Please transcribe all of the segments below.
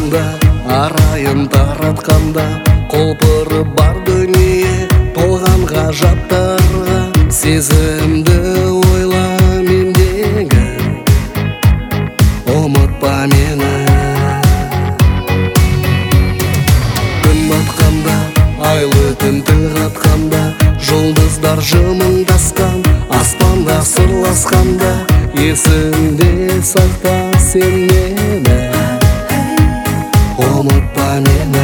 жатқанда, арайын таратқанда, құлпыры бар дүние толған ғажаптарға. Сезімді ойла мендегі, ұмытпа мені. Күн батқанда, айлы түн тіл қатқанда, жұлдыздар жымыңдасқан, аспанда сырласқанда, есіңде сақта сен мені, ұмытпа мені.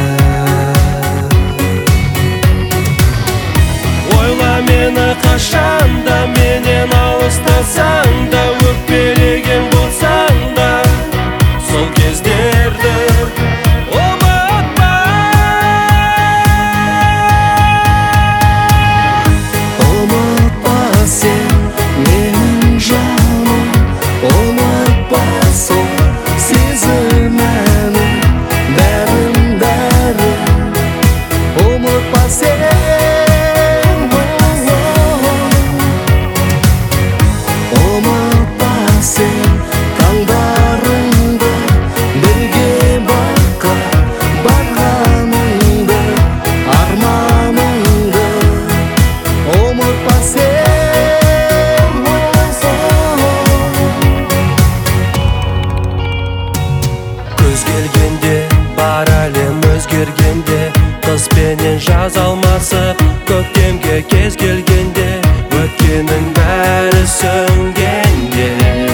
Ойла мені қашанда, менен алыстасаң да, өкпелеген болсаң да, сол кездерді ұмытпа. Ұмытпа сен менің жаным, ұмытпа сол сезімені, бәрін ұмытпа сен. Ұмытпа сен таңдарыңды, бірге баққа барғаныңды, арманыңды. Ұмытпа сен. Көз келгенде, бар әлем өзгергенде, қыс пенен жаз алмасып, көктемге кез келгенде, өткеннің бәрі сөнгенде,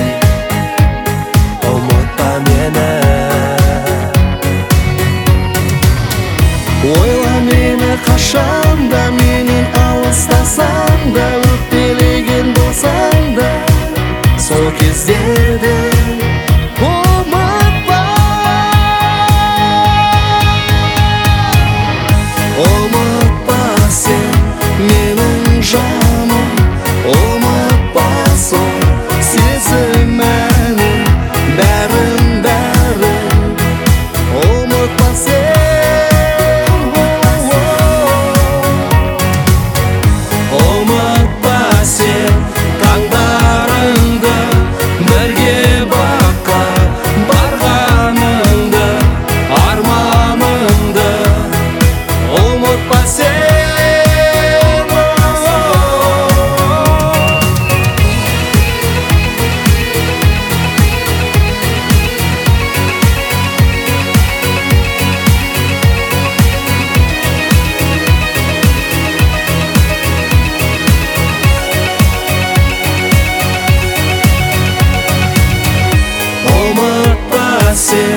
ұмытпа мені. Ойла мені қашанда, менен алыстасаң да, өкпелеген болсаң да, сол кездерді ұмытпа. Ұмытпа сен менің жаным, ұмытпа сол сезімені, бәрін ұмытпа сен. Ұмытпа сен таңдарыңды, бірге баққа барғаныңды, арманыңды. Ұмытпа сен. Ұмытпа сен